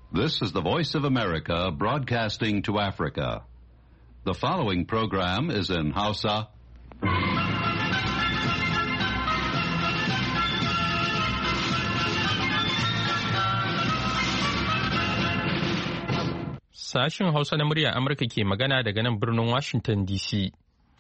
This is the Voice of America broadcasting to Africa. The following program is in Hausa. Sashen Hausa na murya Amurka ke magana daga nan birnin Washington DC.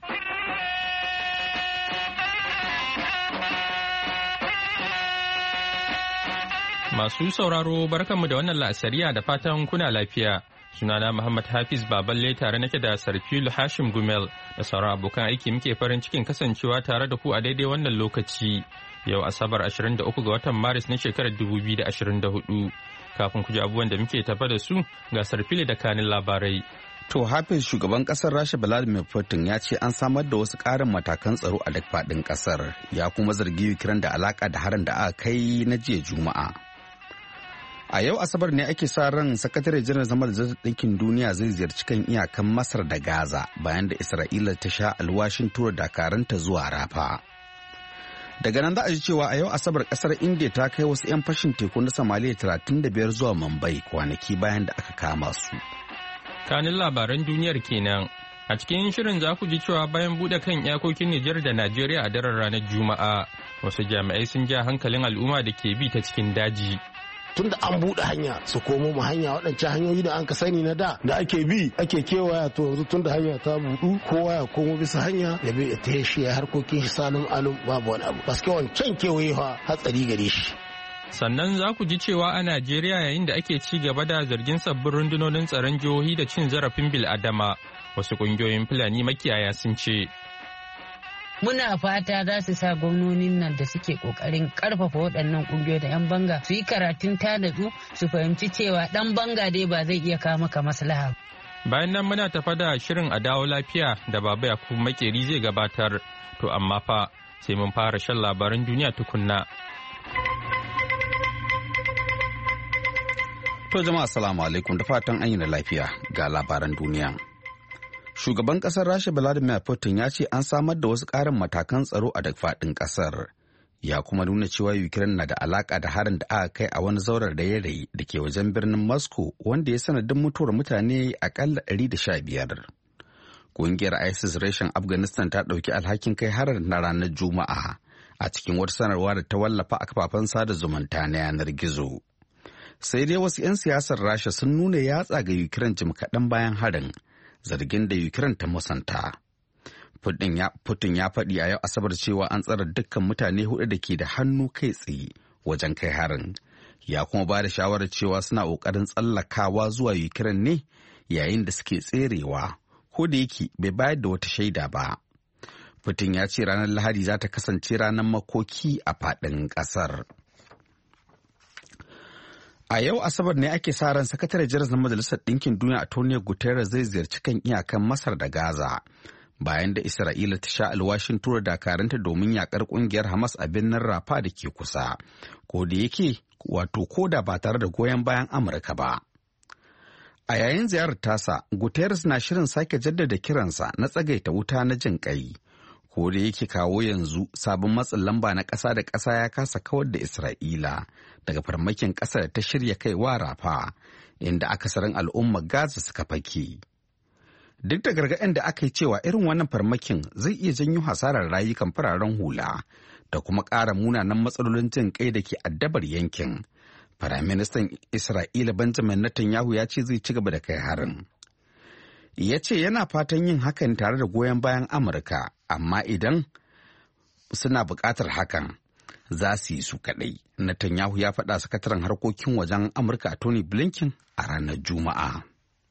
Masu sauraro barkanmu da wannan la'asariya da fatan kuna lafiya. Sunana Muhammad Hafiz Baballe tare nake da Sarfilu Hashim Gumel da sauran abokan aiki muke farin cikin kasancewa tare da ku a daidai wannan lokaci. Yau Asabar 23 ga watan Maris na shekarar 2024. Kafin ku ji abubuwan da muke tafa da su ga Sarfili da kanin labarai. To Hafiz, shugaban kasar Rasha Vladimir Putin ya ce an samar da wasu ƙarin matakan tsaro a duk faɗin ƙasar. Ya kuma zargi Ukraine da alaka da harin da aka kai na jiya Juma'a. A yau Asabar ne ake sa ran sakatare janar zama da ɗinkin duniya zai ziyarci kan iyakan Masar da Gaza bayan da Isra'ila ta sha alwashin tura dakaranta zuwa Rafa. Daga nan za a ji cewa a yau Asabar kasar India ta kai wasu 'yan fashin teku na Somalia 35 zuwa Mumbai kwanaki bayan da aka kama su. Kanin labaran duniyar kenan. A cikin shirin za ku ji cewa bayan buɗe kan iyakokin Nijar da Najeriya a daren ranar Juma'a, wasu jami'ai sun ja hankalin al'umma da ke bi ta cikin daji. Tunda an buɗe hanya su komo mu hanya waɗancan hanyoyi da an ka sani na da ake bi ake kewaya to yanzu tunda hanya ta buɗu kowa ya komo bisa hanya ya bi ta shi ya harkokin shi salin alum babu wani abu paske wancan kewaye fa hatsari gare shi. Sannan za ku ji cewa a Najeriya yayin da ake ci gaba da zargin sabbin rundunonin tsaron jihohi da cin zarafin bil'adama, wasu ƙungiyoyin Fulani makiyaya sun ce. Muna fata za su sa gwamnonin nan da suke kokarin karfafa waɗannan ƙungiyoyi da 'yan banga su yi karatun tanatsu su fahimci cewa ɗan banga dai ba zai iya kawo maka maslaha. Bayan nan muna tafa da shirin a dawo lafiya da Baba Yakubu Makeri zai gabatar. To amma fa sai mun fara shan labaran duniya tukunna. To jama'a assalamu alaikum da fatan an yi lafiya ga labaran duniya. Shugaban kasar Rasha Vladimir Putin ya ce an samar da wasu ƙarin matakan tsaro a duk faɗin ƙasar. Ya kuma nuna cewa Ukraine na da alaƙa da harin da aka kai a wani zaurar da ya rayu da ke wajen birnin Moscow wanda ya sanadin mutuwar mutane akalla 115. Ƙungiyar ISIS reshen Afghanistan ta ɗauki alhakin kai harin na ranar Juma'a a cikin wata sanarwa da ta wallafa a kafafen sada zumunta na yanar gizo. Sai dai wasu 'yan siyasar Rasha sun nuna yatsa ga Ukraine jim kaɗan bayan harin. Zargin da Ukraine ta musanta. Putin ya faɗi a yau Asabar cewa an tsara dukkan mutane hudu da ke da hannu kai tsaye wajen kai harin. Ya kuma ba da shawarar cewa suna ƙoƙarin tsallakawa zuwa Ukraine ne yayin da suke tserewa, ko da yake bai bayar da wata shaida ba. Putin ya ce ranar Lahadi za ta kasance ranar makoki a faɗin ƙasar. A yau Asabar ne ake sa ran sakatare janar na Majalisar Ɗinkin Duniya Antonio Guterres zai ziyarci kan iyakan Masar da Gaza bayan da Isra'ila ta sha alwashin tura dakaranta domin yakar ƙungiyar Hamas a birnin Rafa da ke kusa, ko da yake ko da ba tare da goyon bayan Amurka ba. A yayin ziyarar tasa, Guterres na shirin sake jaddada kiransa na tsagaita wuta na jin ƙai, ko da yake kawo yanzu sabon matsin lamba na ƙasa da ƙasa ya kasa kawar da Isra'ila daga farmakin ƙasa da ta shirya kaiwa Rafa, inda akasarin al'ummar Gaza suka fake. Duk da gargaɗin da aka yi cewa irin wannan farmakin zai iya janyo hasarar rayukan fararen hula da kuma ƙara munanan matsalolin jin ƙai da ke addabar yankin, Firaministan Isra'ila Benjamin Netanyahu ya ce zai ci gaba da kai harin. Ya ce yana fatan yin hakan tare da goyon bayan Amurka, amma idan suna buƙatar hakan za su yi su kaɗai. Netanyahu ya faɗa sakataren harkokin wajen Amurka Tony Blinken a ranar Juma'a.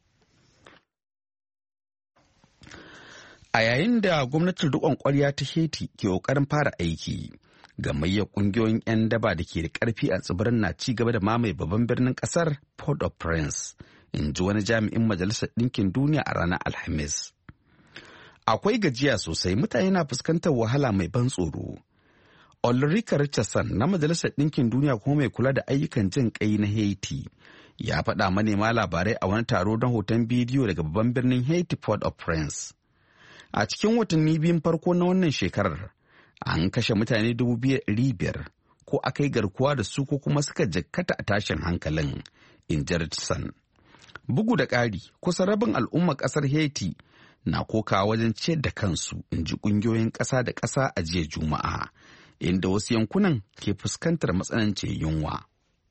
A yayin da gwamnatin riƙon ƙwarya ta Haiti ke ƙoƙarin fara aiki, gamayyar ƙungiyoyin 'yan daba da ke da ƙarfi a tsibirin na ci gaba da mamaye babban birnin ƙasar Port-au-Prince, in ji wani jami'in Majalisar Ɗinkin Duniya a ranar Alhamis. Akwai gajiya sosai, mutane na fuskantar wahala mai ban tsoro. Ulrika Richardson na Majalisar Ɗinkin Duniya kuma mai kula da ayyukan jin ƙai na Haiti ya faɗa manema labarai a wani taro don hoton bidiyo daga babban birnin Haiti Port-au-Prince. A cikin watanni biyun farko na wannan shekarar, an kashe mutane 500,000 ko aka yi garkuwa da su ko kuma suka jikkata a tashin hankalin, in Richardson. Bugu da ƙari, kusan rabin al'ummar ƙasar Haiti na kokawa wajen ciyar da kansu, in ji ƙungiyoyin ƙasa da ƙasa a jiya Juma'a, inda wasu yankunan ke fuskantar matsanancin yunwa.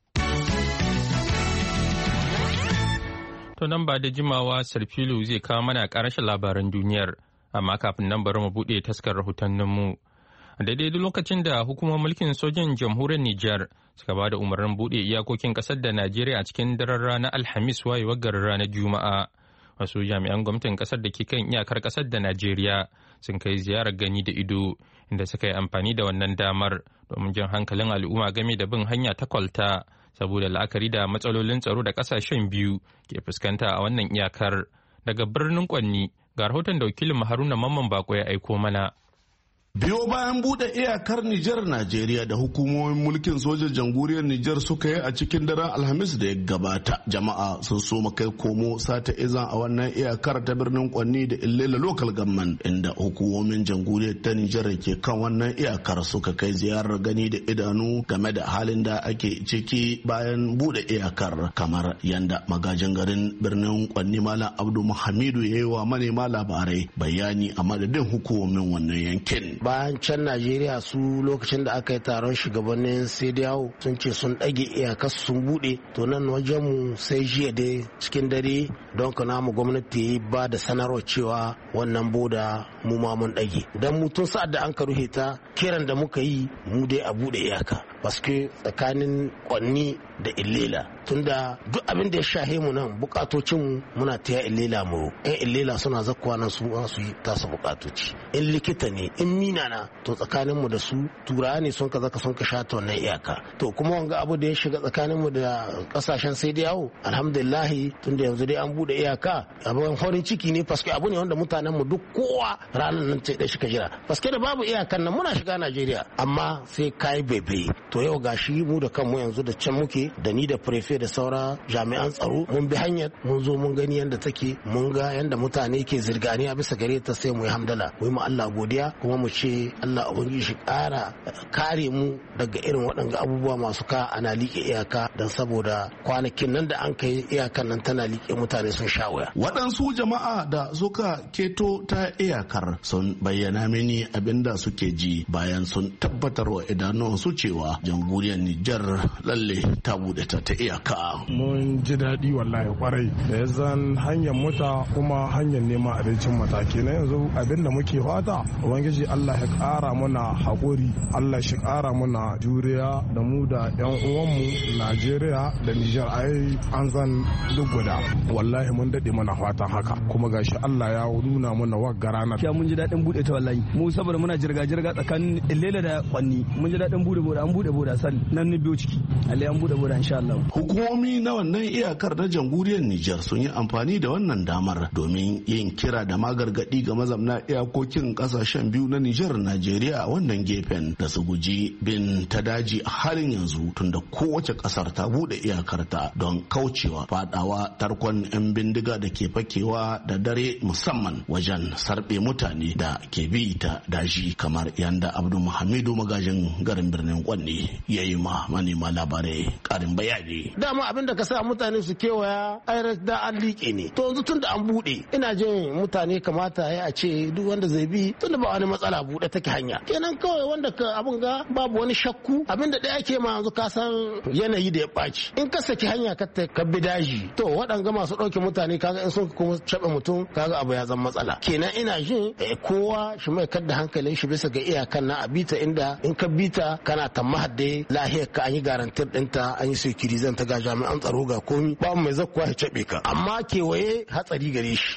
To nan ba da jimawa Sarfilu zai kawo mana ƙarashin labaran duniyar, amma kafin nan bari mu buɗe taskar rahotanninmu. A daidai lokacin da hukumar mulkin sojin jamhuriyar Nijar suka ba da umarnin buɗe iyakokin ƙasar da Najeriya a cikin daren ranar Alhamis wayewar garin ranar Juma'a. Wasu jami'an gwamnatin ƙasar da ke kan iyakar ƙasar da Najeriya sun kai ziyarar gani da ido, inda suka yi amfani da wannan damar domin jan hankalin al'umma game da bin hanya ta kwalta, saboda la'akari da matsalolin tsaro da ƙasashen biyu ke fuskanta a wannan iyakar. Daga birnin Kwanni ga rahoton da wakilin Haruna Mamman Bako ya aiko mana. Biyo bayan bude iyakar Nijar Najeriya da hukumomin mulkin sojan jamhuriyar Nijar suka yi a cikin daren Alhamis da ya gabata, jama'a sun so kai komo sata izan a wannan iyakar ta birnin Kwanni da Illela Local Government, inda hukumomin jamhuriyar ta Nijar ke kan wannan iyakar suka kai ziyarar gani da idanu game da halin da ake ciki bayan bude iyakar, kamar yanda magajin garin birnin Kwanni Malam Abdu Muhammadu ya yi wa manema labarai bayani a madadin hukumomin wannan yankin. Bayan can Najeriya su lokacin da aka yi taron shugabannin CEDEAO sun ce sun ɗage iyakarsu sun buɗe, to nan wajenmu sai jiya dai cikin dare don ka namu gwamnati ba da sanarwa cewa wannan boda mu ma mun ɗage. Dan mu tun sa'ad da an ka ruhe ta kiran da muka yi mu dai a buɗe iyaka. Paske tsakanin Kwanni da Illela, tunda duk abin da ya shahe mu nan bukatocin muna taya Illela mu. Yan Illela suna zakkuwa nan su yi tasu bukatoci. In likita ne, in mina na, to tsakanin mu da su turawa ne sun ka shata wannan iyaka. To kuma wanga abu da ya shiga tsakanin mu da kasashen sai da yawo, alhamdulillah tunda yanzu dai an bude iyaka, abin farin ciki ne, paske abu ne wanda mutanen mu duk kowa ranar nan ce da shi ka jira. Paske da babu iyakan nan muna shiga Najeriya, amma sai kai bebe. To yau gashi mu da kanmu yanzu da can muke, da ni da prefe da saura jami'an tsaro mun bi hanyar, mun zo mun gani yadda take, mun ga yadda mutane ke zirganiya bisa gare ta, sai mu yi hamdala, mu yi ma Allah godiya, kuma mu ce Allah ubangiji shi ƙara kare mu daga irin waɗanga abubuwa masu ka ana liƙe iyaka, don saboda kwanakin nan da an kai iyakan nan tana liƙe mutane sun sha wuya. Waɗansu jama'a da suka keto ta iyakar sun bayyana mini abinda suke ji bayan sun tabbatar wa idanuwansu cewa jamhuriyar Nijar lalle ta bude ta iyaka. Mun ji daɗi wallahi kwarai da ya zan hanyar mota kuma hanyar neman abincin mataki na yanzu abinda muke fata ubangiji Allah ya ƙara mana haƙuri, Allah shi ƙara mana juriya da mu da yan uwanmu Najeriya da Nijar ai an zan duk guda. Wallahi mun daɗe mana fatan haka kuma gashi Allah ya nuna mana wagga ranar. Ya mun ji daɗin bude ta wallahi mu saboda muna jirga-jirga tsakanin Illela da Kwanni, mun ji daɗin bude boda, an bude boda san nan ni biyo ciki Allah an bude boda insha Allah. Hukumomi na wannan iyakar na jamhuriyar Nijar sun yi amfani da wannan damar domin yin kira da magargadi ga mazamna iyakokin kasashen biyu na Nijar Najeriya a wannan gefen da su guji bin ta daji a halin yanzu, tunda kowace kasar ta bude iyakarta don kaucewa fadawa tarkon 'yan bindiga da ke fakewa da dare, musamman wajen sarbe mutane da ke bi ta daji, kamar yanda Abdu Muhammadu magajin garin birnin Kwanni ya yi ma manema labarai karin bayani. Dama abin da ka sa mutane su kewaya ai da an liƙe ne, to yanzu tun da an buɗe ina jin mutane kamata ya ce duk wanda zai bi tun da ba wani matsala buɗe take hanya, kenan kawai wanda ka abin ga babu wani shakku. Abin da ɗaya ke ma yanzu ka san yanayi da ya ɓaci, in ka saki hanya ka bi daji, to waɗanga masu ɗauke mutane kaga in sun kuma caɓe mutum kaga abu ya zama matsala. Kenan ina jin kowa shi mai kadda hankalin shi bisa ga iyakan na a bita, inda in ka bita kana tammahar da lahiyar ka an yi garantir ɗinta, an yi sekirizan ta ga jami'an tsaro ga komi, ba mai zakkuwa ya caɓe ka, amma kewaye hatsari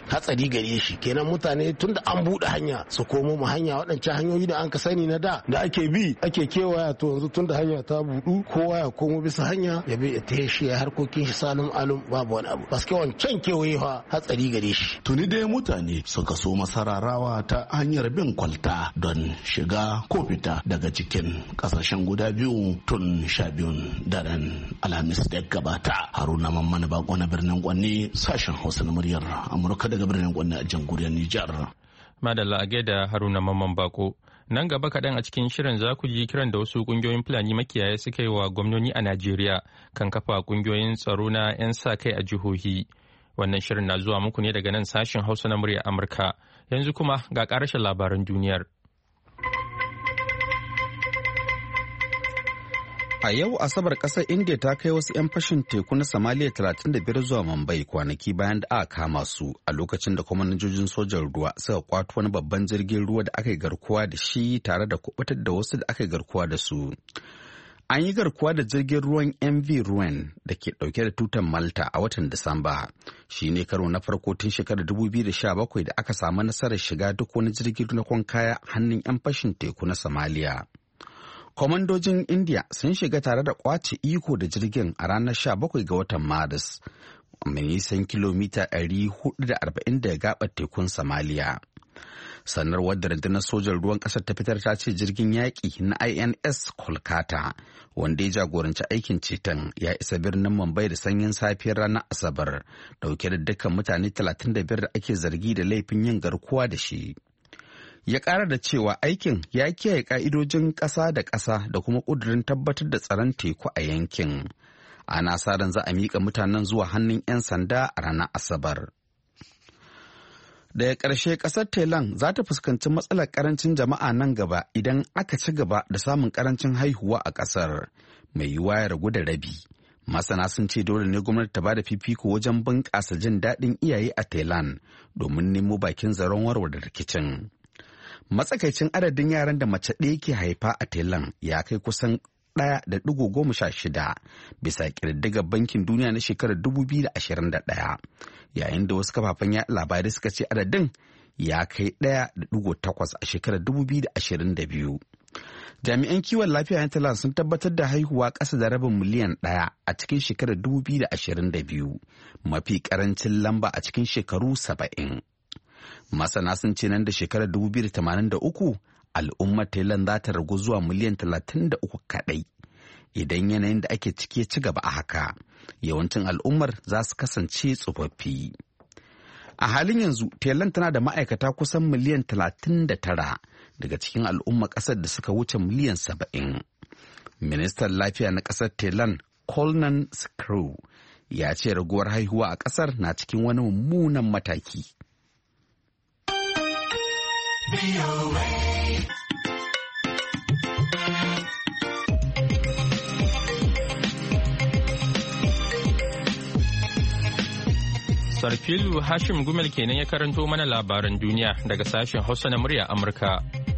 gare shi kenan mutane tun da an buɗe hanya su komo mu hanya waɗancan hanyoyi da an ka sani na da ake bi ake kewaya, to yanzu tun da hanya ta buɗu kowa ya komo bisa hanya ya bi ta shi ya harkokin shi salum alum babu wani abu, paske wancan kewaye fa hatsari gare shi. Tuni dai mutane suka so masararawa ta hanyar bin kwalta don shiga ko fita daga cikin kasashen guda biyu tun 12 daren Alhamis da gabata. Haruna Mamman Bako na birnin Kwanni, sashen Hausa na muryar Amurka daga birnin Kwanni a jamhuriyar Nijar. Madalla a gaida Haruna Mamman Bako. nan gaba kaɗan a cikin shirin za ku ji kiran da wasu ƙungiyoyin Fulani makiyaya suka yi wa gwamnoni a Najeriya kan kafa ƙungiyoyin tsaro na 'yan sa kai a jihohi. Wannan shirin na zuwa muku ne daga nan sashen Hausa na murya Amurka. Yanzu kuma ga ƙarashin labaran duniyar. A yau Asabar ƙasar India ta kai wasu 'yan fashin teku na Somalia 35 zuwa Mumbai kwanaki bayan da aka kama su a lokacin da kwamanojin sojan ruwa suka kwato wani babban jirgin ruwa da aka yi garkuwa da shi tare da kubutar da wasu da aka yi garkuwa da su. An yi garkuwa da jirgin ruwan MV Ruwan da ke dauke da tutar Malta a watan Disamba. Shi ne karo na farko tun shekarar 2017 da aka samu nasarar shiga duk wani jirgin na kaya hannun 'yan fashin teku na Somalia. Kwamandojin India sun shiga tare da kwace iko da jirgin a ranar 17 ga watan Maris, mai nisan kilomita 440 da gabar tekun Somalia. Sanarwar da rundunar sojan ruwan ƙasar ta fitar ta ce jirgin yaƙi na INS Kolkata, wanda ya jagoranci aikin ceton, ya isa birnin Mumbai da sanyin safiyar ranar Asabar, dauke da dukkan mutane 35 da ake zargi da laifin yin garkuwa da shi. Ya ƙara da cewa aikin ya kiyaye ƙa'idojin ƙasa da ƙasa da kuma ƙudurin tabbatar da tsaron teku a yankin. Ana sa ran za a miƙa mutanen zuwa hannun 'yan sanda a ranar Asabar. Daga ƙarshe ƙasar Thailand za ta fuskanci matsalar ƙarancin jama'a nan gaba idan aka ci gaba da samun ƙarancin haihuwa a ƙasar, mai yiwuwa ya ragu da rabi. Masana sun ce dole ne gwamnati ta ba da fifiko wajen bunƙasa jin daɗin iyaye a Thailand domin nemo bakin zaren warware rikicin. Matsakaicin adadin yaran da mace ɗaya ke haifa a Thailand ya kai kusan 1.16 bisa ƙididdigar Bankin Duniya na shekarar 2021, yayin da wasu kafafen yaɗa labarai suka ce adadin ya kai 1.8 a shekarar 2022. Jami'an kiwon lafiya na Thailand sun tabbatar da haihuwa ƙasa da rabin miliyan 1 a cikin shekarar 2022, mafi ƙarancin lamba a cikin shekaru 70. Masana sun ce nan da shekarar 2083 al'ummar Thailand za ta ragu zuwa miliyan 33 kaɗai. Idan yanayin da ake ciki ya ci gaba a haka, yawancin al'ummar za su kasance tsofaffi. A halin yanzu, Thailand tana da ma'aikata kusan miliyan 39 daga cikin al'ummar ƙasar da suka wuce miliyan 70. Ministan lafiya na ƙasar Thailand, Kolnan Skrew, ya ce raguwar haihuwa a ƙasar na cikin wani mummunan mataki. Sarfilu Hashim Gumel kenan ya karanto mana labaran duniya daga sashen Hausa na murya Amurka.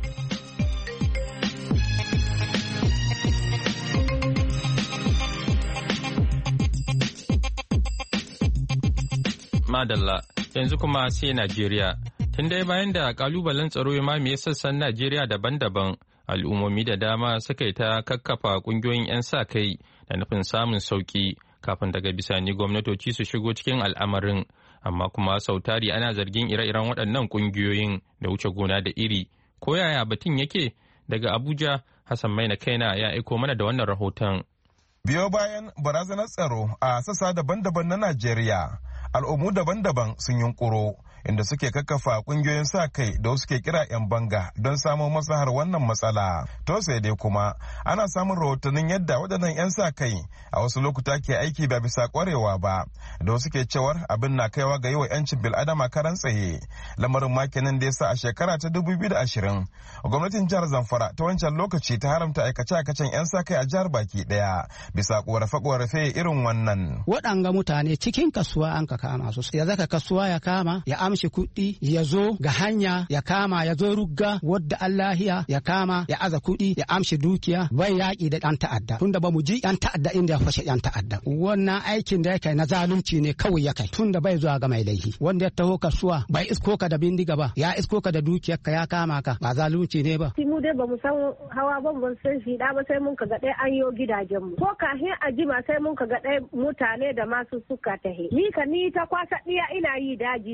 Madalla, yanzu kuma sai Najeriya. Tun dai bayan da kalubalen tsaro ya mamaye sassan Najeriya daban-daban, al'ummomi da dama suka yi ta kakkafa kungiyoyin 'yan sa kai da nufin samun sauki kafin daga bisani gwamnatoci su shigo cikin al'amarin. Amma kuma sautari ana zargin ire-iren waɗannan kungiyoyin da wuce gona da iri. Ko yaya batun yake? Daga Abuja, Hassan Maina Kaina ya aiko mana da wannan rahoton. Biyo bayan barazanar tsaro a sassa daban-daban na Najeriya, al'ummu daban-daban sun yunkuro inda suke kakkafa kungiyoyin sa kai da suke kira 'yan banga don samun maslahar wannan matsala. To sai dai kuma ana samun rahotannin yadda waɗannan 'yan sa kai a wasu lokuta ke aiki ba bisa kwarewa ba, da suke cewar abin na kaiwa ga yiwa 'yancin bil'adama karan tsaye. Lamarin makinin da ya sa a shekara ta 2020 gwamnatin jihar Zamfara ta wancan lokaci ta haramta aikace-aikacen 'yan sa kai a jihar baki daya bisa korafe-korafe irin wannan. Waɗanga mutane cikin kasuwa an ka kama su, ya zaka kasuwa ya kama ya amshi kuɗi ya zo ga hanya ya kama ya zo rugga wadda Allahiya ya kama ya aza kuɗi ya amshi dukiya bai yaƙi da ɗan ta'adda tunda ba mu ji ɗan ta'adda inda ya fashe ɗan ta'adda. Wannan aikin da ya kai na zalunci ne kawai ya kai tunda bai zuwa ga mai laifi. Wanda ya taho kasuwa bai isko ka da bindiga ba ya isko ka da dukiyar ka ya kama ka ba zalunci ne ba. Mu dai ba mu san hawa ba mu san shi da ba sai mun ka ga ɗaya an yo gidajen mu. Ko kafin a jima sai mun ka ga ɗaya mutane da masu suka tahe. Ni ta kwasa ɗiya ina yi daji komi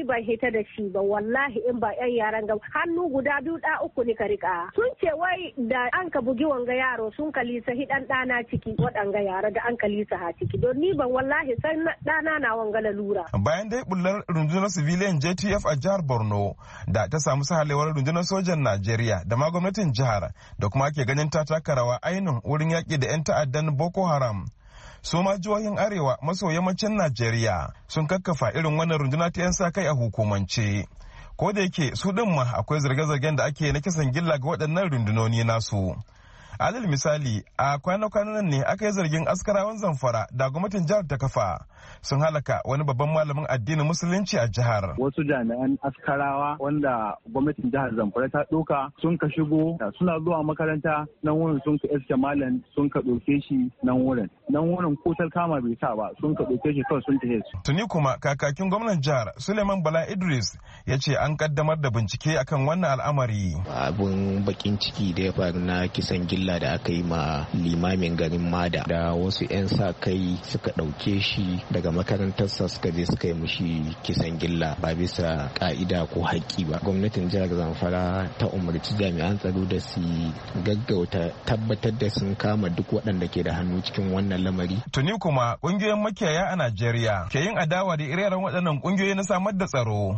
ban hita da shi ba wallahi in ba yan yaran ga hannu guda biyu da uku ne ka rika. Sun ce wai da an ka bugi wanga yaro sun kalisa hidan dana ciki waɗanga yara da an kalisa ha ciki don ni ban wallahi sai dana na wanga lalura. Bayan dai bullar rundunar civilian JTF a jihar Borno da ta samu sahalewar rundunar sojan Najeriya da ma gwamnatin jihar da kuma ake ganin ta taka rawa ainihin wurin yaƙi da 'yan ta'addan Boko Haram. Su ma jihohin arewa maso yammacin Najeriya sun kakkafa irin wannan runduna ta 'yan sa kai a hukumance. Ko da yake su ɗin ma akwai zarge-zargen da ake na kisan gilla ga waɗannan rundunoni nasu. Alal misali a kwana-kwanan ne aka yi zargin askarawan Zamfara da gwamnatin jihar ta kafa sun halaka wani babban malamin addinin musulunci a jihar. Wasu jami'an askarawa wanda gwamnatin jihar Zamfara ta ɗauka sun ka shigo suna zuwa makaranta nan wurin sun ka iske malam sun ka ɗauke shi nan wurin ko kama bai sa ba sun ka ɗauke shi kawai sun tafi su. Tuni kuma kakakin gwamnan jihar Suleiman Bala Idris ya ce an kaddamar da bincike akan wannan al'amari. Abun bakin ciki da ya faru na kisan gilla da aka yi ma limamin garin Mada da wasu 'yan sa kai suka ɗauke shi daga makarantarsa suka je suka yi mushi kisan gilla ba bisa ka'ida ko haƙƙi ba. Gwamnatin jihar Zamfara ta umarci jami'an tsaro da su gaggauta tabbatar da sun kama duk waɗanda ke da hannu cikin wannan lamari. Tuni kuma ƙungiyoyin makiyaya a Najeriya ke yin adawa da ire-iren waɗannan ƙungiyoyi na samar da tsaro.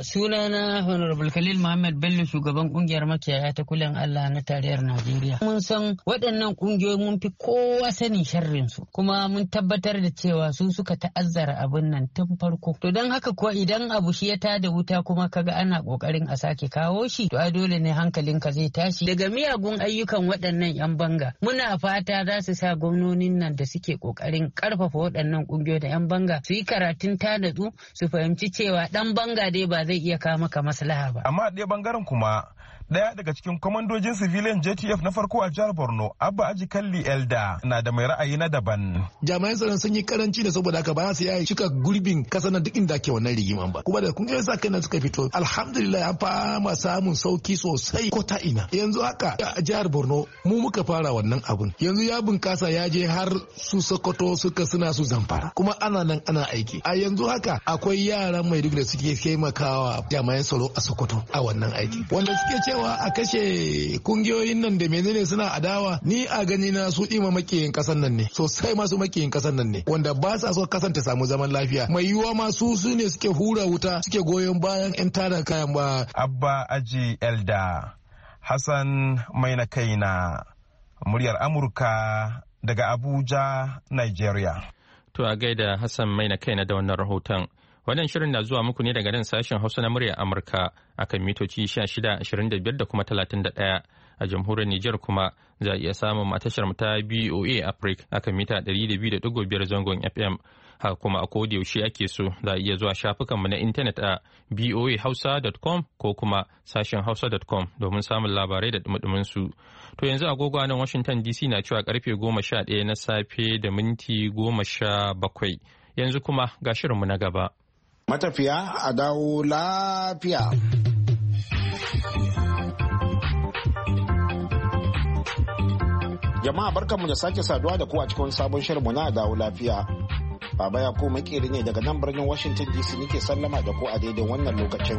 Sunana Honorable Khalil Muhammad Bello shugaban ƙungiyar makiyaya ta kulen Allah na tarayyar Najeriya. Mun san waɗannan ƙungiyoyi mun fi kowa sanin sharrin su kuma mun tabbatar da cewa su suka ta'azzara abin nan tun farko. To don haka kuwa idan abu shi ya tada wuta kuma kaga ana ƙoƙarin a sake kawo shi to a dole ne hankalinka zai tashi daga miyagun ayyukan waɗannan 'yan banga. Muna fata za su sa gwamnonin nan da suke ƙoƙarin ƙarfafa waɗannan ƙungiyoyi da 'yan banga su yi karatun tanadu su fahimci cewa ɗan banga dai ba zai iya kawo maka maslaha ba. Amma ɗaya bangaren kuma daya daga cikin kwamandojin civilian JTF na farko a jihar Borno, Abba Aji Kalli Elda, na da mai ra'ayi na daban. Jami'an tsaron sun yi karanci da saboda haka ba su yi cika gurbin kasa na duk inda ke wannan rigiman ba. Kuma da kungiyar sa kai na suka fito, alhamdulillah an fama samun sauki sosai ko ta ina. Yanzu haka a jihar Borno mu muka fara wannan abun. Yanzu ya bunkasa ya je har su Sokoto suka suna su Zamfara. Kuma ana nan ana aiki. A yanzu haka akwai yaran Maiduguri da suke taimakawa jami'an tsaro a Sokoto a wannan aiki. Wanda suke cewa a kashe kungiyoyin nan da menene suna adawa, ni a gani na su ima makiyin kasan nan ne sosai, masu makiyin kasan nan ne wanda ba sa so kasan ta samu zaman lafiya. Mai yiwuwa ma su ne suke hura wuta suke goyon bayan 'yan tada kayan ba. Abba Aji Elda, Hassan Maina Kaina, muryar Amurka daga Abuja, Nigeria. To a gaida Hassan Maina Kaina da wannan rahoton. Wannan shirin na zuwa muku ne daga nan sashen Hausa na muryar Amurka akan mitoci 1625 da kuma 31. A jamhuriyar Nijar kuma za a iya samun matashar ta BOA Africa akan mita 200.5 zangon FM. Haka kuma a koda yaushe ake so za a iya zuwa shafukanmu na intanet a boahausa.com ko kuma sashen hausa.com domin samun labarai da dumudumin su. To yanzu agogo a nan Washington DC na cewa karfe 11 na safe da minti 17. Yanzu kuma ga shirinmu na gaba. Matafiya a dawo lafiya. Jama'a barkanmu da sake saduwa da ku a cikin sabon shirinmu na dawo lafiya. Baba ya ko makeri ne daga nan birnin Washington DC nake sallama da ku a daidai wannan lokacin.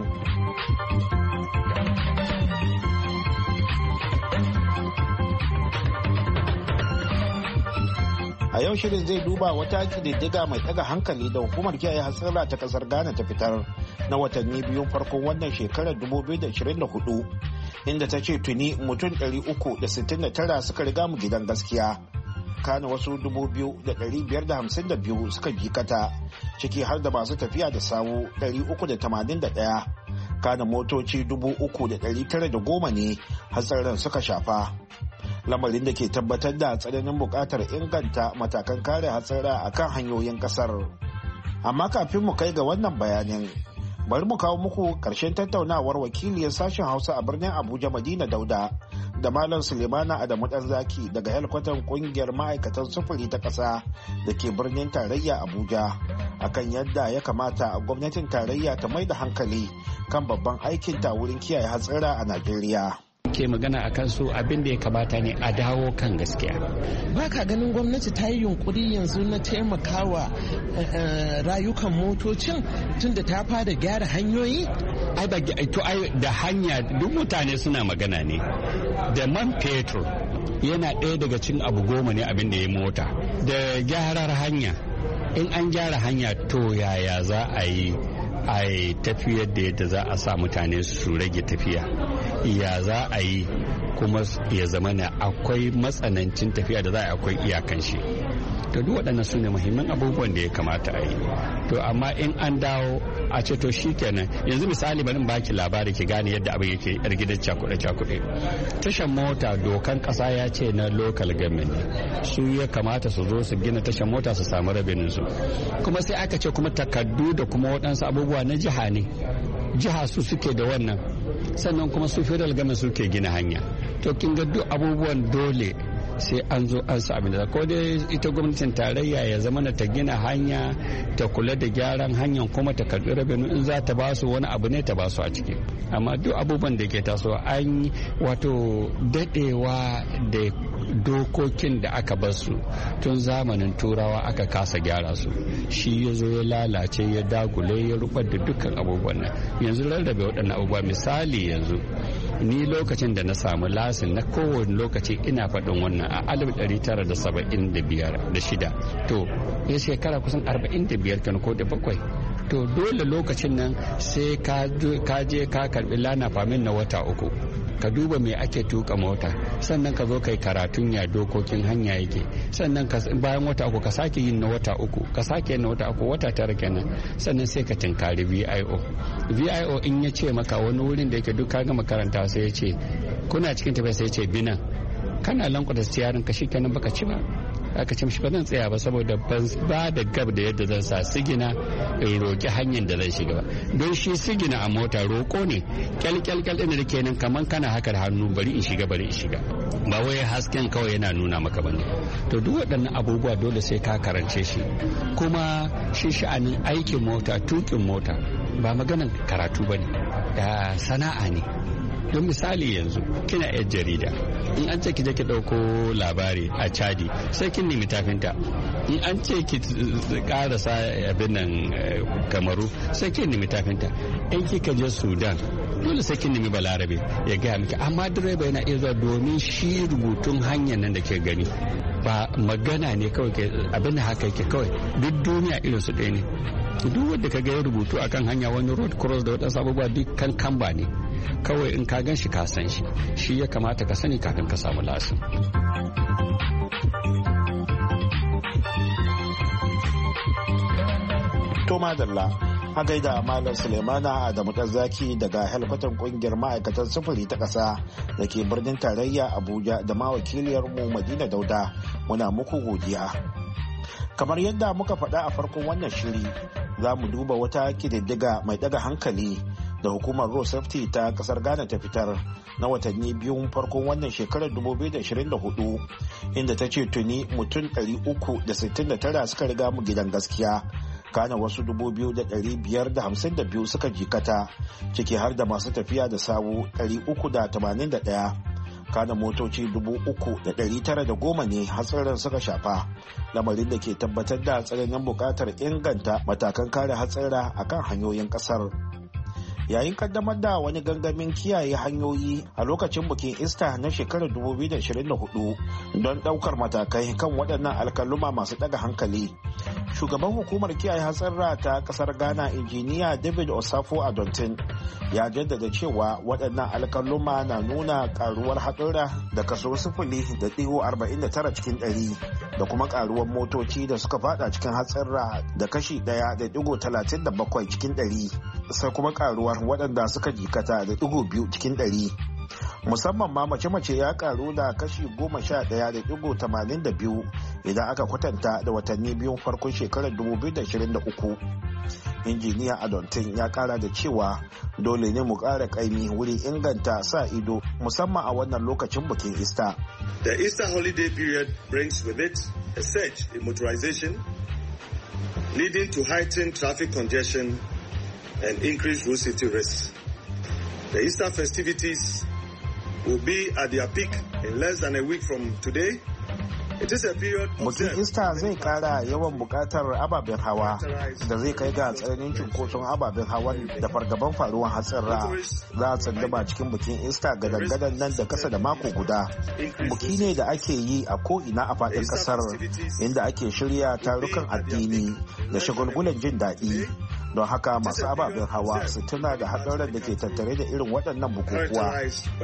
A yau shirin zai duba wata kididdiga mai ɗaga hankali da hukumar kiyaye hatsara ta kasar Ghana ta fitar na watanni biyun farkon wannan shekarar 2024, inda ta ce tuni mutum 369 suka riga mu gidan gaskiya. Kana wasu 2,552 suka jikata, ciki har da masu tafiya da sawu 381. Kana motoci 3,910 ne hatsarin suka shafa. Lamarin da ke tabbatar da tsananin buƙatar inganta matakan kare hatsara a kan hanyoyin ƙasar. Amma kafin mu kai ga wannan bayanin, bari mu kawo muku ƙarshen tattaunawar wakiliyar sashen Hausa a birnin Abuja Madina Dauda da Malam Sulemana Adamu Ɗanzaki daga helkwatan ƙungiyar ma'aikatan sufuri ta ƙasa da ke birnin tarayya Abuja akan yadda ya kamata gwamnatin tarayya ta mai da hankali kan babban aikinta wurin kiyaye hatsara a Najeriya. ke magana a kansu abin da ya kamata ne a dawo kan gaskiya. Ba ka ganin gwamnati ta yi yunkuri yanzu na taimakawa rayukan motocin tunda ta fara gyara hanyoyi? Ai da hanya duk mutane suna magana ne da man fetur yana ɗaya daga cikin abu 10 ne abin da ya mota da gyarar hanya. In an gyara hanya to yaya za a yi a tafiyar da yadda za a sa mutane su rage tafiya, ya za a yi kuma ya zama na akwai matsanancin tafiya da za a akwai iyakan shi. To duk waɗannan su ne muhimman abubuwan da ya kamata a yi. To amma in an dawo a ce to shikenan, yanzu misali bari in baki labari ki gane yadda abin yake yar gidan cakuɗe tashan mota dokan ƙasa ya ce na local government su ya kamata su zo su gina tashan mota su samu rabinin su, kuma sai aka ce kuma takardu da kuma waɗansu abubuwa na jiha ne, jiha su suke da wannan, sannan kuma su federal government suke gina hanya. To kin ga duk abubuwan dole sai an zo an sa abin da ko dai ita gwamnatin tarayya ya zama na ta gina hanya ta kula da gyaran hanyar kuma ta karbi rabinu, in za ta ba su wani abu ne ta ba su a ciki. Amma duk abubuwan da ke taso an wato dadewa da dokokin da aka bar su tun zamanin turawa aka kasa gyara su, shi ya zo ya lalace ya dagule ya rubar da dukkan abubuwan nan. Yanzu rarrabe waɗannan abubuwa, misali yanzu ni lokacin da na samu lasin na kowane lokaci ina faɗin wannan a 1976 to ya shekara kusan 45 kan ko da 7. To dole lokacin nan sai ka je ka karbi lana famin na wata 3 ka duba me ake tuka mota, sannan ka zo kai karatun ya dokokin hanya yake, sannan bayan wata 3 ka sake yin na wata 3 ka sake yin na wata 3 wata 9 kenan, sannan sai ka tinkari VIO in ya ce maka wani wurin da yake duk ka gama karanta sai ya ce kuna cikin tafiya sai ya ce binan kana lankwata siyarin ka shi kenan baka ci ba. Aka ce mishi ba zan tsaya ba saboda ban ba da gab da yadda zan sa sigina in roki hanyar da zan shiga ba, don shi sigina a mota roko ne kyalkyal ɗin da kenan kaman kana haka da hannu bari in shiga ba wai hasken kawai yana nuna maka bane. To duk waɗannan abubuwa dole sai ka karance shi, kuma shi sha'anin aikin mota tukin mota ba maganan karatu bane da sana'a ne. Don misali yanzu kina yar jarida, in an ce ki je ki dauko labari a Chadi sai kin nemi tafinta, in an ce ki karasa abin nan Kamaru sai kin nemi tafinta, in kika je Sudan dole sai kin nemi balarabe ya gaya miki, amma direba yana iya zuwa domin shi rubutun hanyar nan da ke gani ba magana ne kawai abin haka yake kawai duk duniya irin su ɗaya ne. Duk wanda ka ga rubutu akan hanya wani road cross da wadansu abubuwa duk kan kamba ne kawai, in ka gan shi ka san shi ya kamata ka sani kafin ka samu lasin. To madalla a gaida Malam Sulemana Adamu Ɗanzaki daga helkwatan kungiyar ma'aikatan sufuri ta ƙasa da ke birnin tarayya Abuja da ma wakiliyar mu Madina Dauda, muna muku godiya. Kamar yadda muka faɗa a farkon wannan shiri, za mu duba wata kididdiga mai ɗaga hankali da hukumar road safety ta kasar Ghana ta fitar na watanni biyun farkon wannan shekarar 2024, inda ta ce tuni mutum 369 suka riga mu gidan gaskiya, kana wasu 2,552 suka jikata, ciki har da masu tafiya da sawu 381, kana motoci 3,910 ne hatsarin suka shafa, lamarin da ke tabbatar da tsananin bukatar inganta matakan kare hatsara akan hanyoyin kasar. Yayin kaddamar da wani gangamin kiyaye hanyoyi a lokacin bikin Easter na shekarar 2024 don daukar matakai kan waɗannan alkaluma masu ɗaga hankali, shugaban hukumar kiyaye hatsarra ta ƙasar Ghana injiniya David Osafo Adontin ya jaddada cewa waɗannan alkaluma na nuna karuwar haɗura da kaso 0.49 cikin 100 da kuma karuwar motoci da suka fada cikin hatsarra da kashi 1.37 cikin 100, sai kuma karuwar waɗanda suka jikata da 2 cikin 100. Musamman ma mace-mace ya karu da kashi 11.82 idan aka kwatanta da watanni biyun farkon shekarar 2023. Injiniya Adontin ya kara da cewa dole ne mu kara kaimi wurin inganta sa ido musamman a wannan lokacin bikin Easter. The Easter holiday period brings with it a surge in motorization, leading to heightened traffic congestion and increased road safety risks. The Easter festivities will be at their peak in less than a week from today. Bikin Ista zai kara yawan bukatar ababen hawa da zai kai ga tsananin cunkoson ababen hawan da fargaban faruwar hatsarra. Za a tsandama cikin bikin Ista gadan-gadan nan da kasa da mako guda. Buki ne da ake yi a ko'ina a faɗin ƙasar, inda ake shirya tarukan addini da shagulgulan jin daɗi. Don haka masu ababen hawa su tuna da haɗarin da ke tattare da irin waɗannan bukukuwa.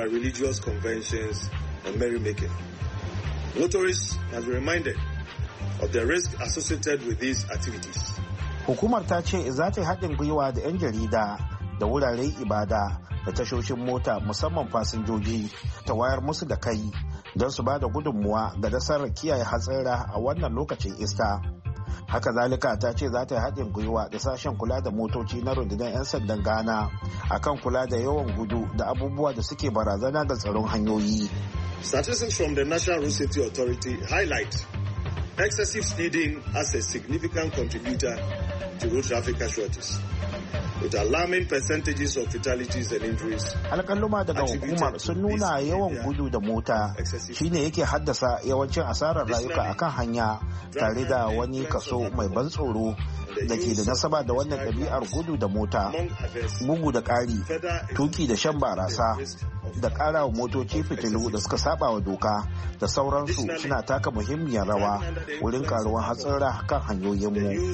Motorists must be reminded of the risk associated with these activities. Hukumar ta ce za ta yi haɗin gwiwa da 'yan jarida da wuraren ibada da tashoshin mota musamman fasinjoji ta wayar musu da kai don su ba da gudunmuwa ga nasarar kiyaye hatsara a wannan lokacin Ista. Haka zalika ta ce za ta yi haɗin gwiwa da sashen kula da motoci na rundunar 'yan sandan Ghana akan kula da yawan gudu da abubuwa da suke barazana ga tsaron hanyoyi. Statistics from the National Road Safety Authority highlight excessive speeding as a significant contributor to road traffic casualties, with alarming percentages of fatalities and injuries. Alƙaluma daga hukumar sun nuna yawan gudu da mota shine yake haddasa yawancin asarar rayuka akan hanya, tare da wani kaso mai ban tsoro da ke da nasaba da wannan ɗabi'ar gudu da mota. Bugu da ƙari, tuki da shan barasa da ƙara wa motoci fitilu da suka saba wa doka da sauransu suna taka muhimmiyar rawa wurin karuwar hatsara kan hanyoyinmu.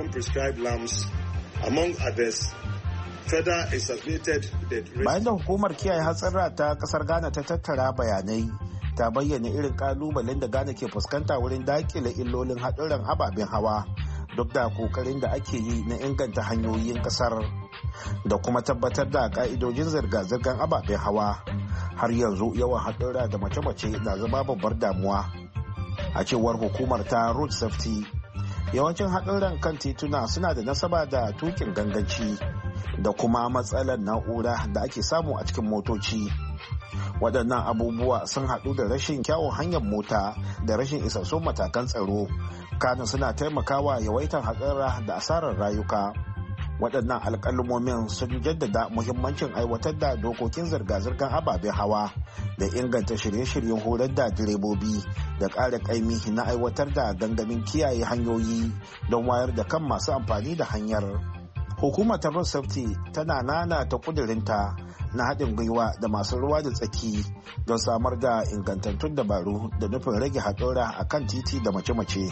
Bayan da hukumar kiyaye hatsara ta kasar Ghana ta tattara bayanai, ta bayyana irin kalubalen da Ghana ke fuskanta wurin dakile illolin haɗuran ababen hawa duk da kokarin da ake yi na inganta hanyoyin kasar da kuma tabbatar da ka'idojin zirga-zirgar ababen hawa. Har yanzu yawan haɗura da mace-mace na zama babbar damuwa. A cewar hukumar ta Road Safety, yawancin haɗuran kan tituna suna da nasaba da tukin ganganci da kuma matsalar na'ura da ake samu a cikin motoci. Waɗannan abubuwa sun haɗu da rashin kyawun hanyar mota da rashin isassun matakan tsaro, kanin suna taimakawa yawaitar hatsara da asarar rayuka. Waɗannan alƙalumomin sun jaddada muhimmancin aiwatar da dokokin zirga-zirgar ababen hawa da inganta shirye-shiryen horar da direbobi da ƙara ƙaimi na aiwatar da gangamin kiyaye hanyoyi don wayar da kan masu amfani da hanyar. Hukumar ta Road Safety tana nana ta kudurinta na haɗin gwiwa da masu ruwa da tsaki don samar da ingantattun dabaru da nufin rage haɗura a kan titi da mace-mace.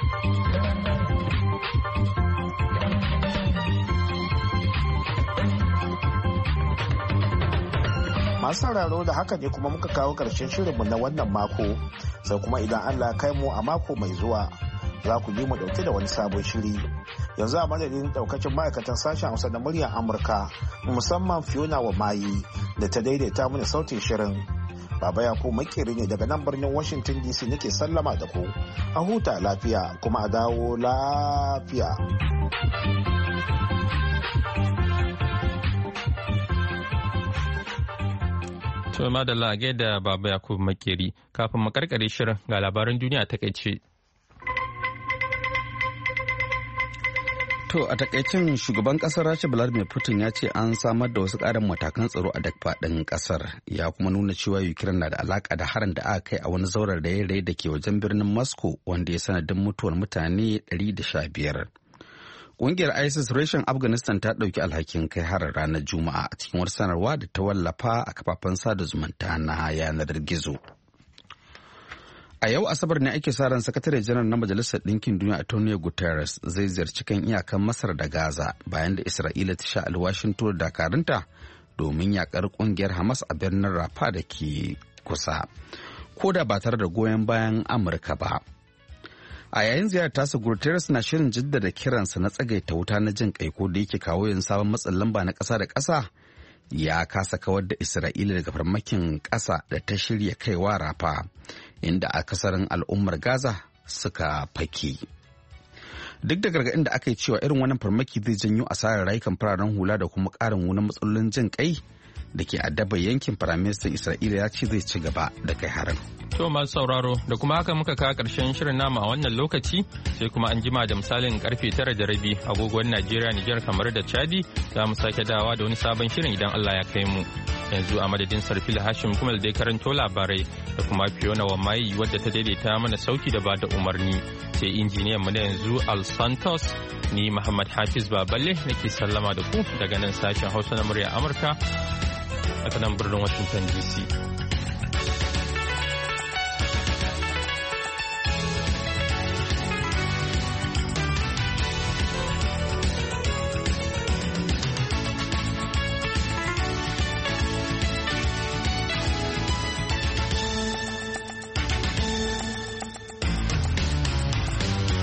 Masu sauraro da haka ne kuma muka kawo ƙarshen shirinmu na wannan mako, sai kuma idan Allah kai mu a mako mai zuwa za ku ji mu dauke da wani sabon shiri. Yanzu a madadin daukacin ma'aikatan sashen Hausa na muryar Amurka, musamman Fiona wa Mayi da ta daidaita mana sautin shirin. Baba Yakubu Makeri ne daga nan birnin Washington DC nake sallama da ku. A huta lafiya kuma a dawo lafiya. To madalla da Baba Yakubu Makeri, kafin mu karkare shirin ga labaran duniya ta takaice. To a takaicin shugaban kasar Rasha Vladimir Putin ya ce an samar da wasu ƙarin matakan tsaro a duk faɗin ƙasar, ya kuma nuna cewa Ukraine na da alaƙa da harin da aka kai a wani zauren raye-raye da ke wajen birnin Moscow wanda ya sanadin mutuwar mutane 115. Ƙungiyar ISIS reshen Afghanistan ta ɗauki alhakin kai harin ranar Juma'a a cikin wata sanarwa da ta wallafa a kafafen sada zumunta na yanar gizo. A yau Asabar ne ake sa ran sakatare janar na Majalisar Ɗinkin Duniya Antonio Guterres zai ziyarci kan iyakan Masar da Gaza bayan da Isra'ila ta sha alwashin tura dakarunta domin yakar ƙungiyar Hamas a birnin Rafah da ke kusa, ko da ba tare da goyon bayan Amurka ba. A yayin ziyarar tasa, Guterres na shirin jaddada kiransa na tsagaita wuta na jin kai ko da yake kawo yin sabon matsin lamba na ƙasa da ƙasa ya kasa kawar da Isra'ila daga farmakin ƙasa da ta shirya kaiwa Rafa, inda akasarin al'ummar Gaza suka fake. Duk da gargaɗin da aka yi cewa irin wannan farmaki zai janyo asarar rayukan fararen hula da kuma ƙarin wani matsalolin jin kai, da ke addaba yankin. Firaministan Isra'ila ya ce zai ci gaba da kai harin. To masu sauraro da kuma haka muka kawo ƙarshen shirin namu a wannan lokaci sai kuma an jima da misalin karfe 9:30 agogon Najeriya, Nijar, kamar da Chadi za mu sake dawa da wani sabon shirin idan Allah ya kai mu. Yanzu a madadin Sarfila Hashim Kumal da ya karanto labarai da kuma Fiona Wamayi wadda ta daidaita mana sauti da bada umarni sai injiniyan mu na yanzu Al Santos, ni Muhammad Hafiz Baballe nake sallama da ku daga nan sashen Hausa na murya Amurka a nan birnin Washington DC.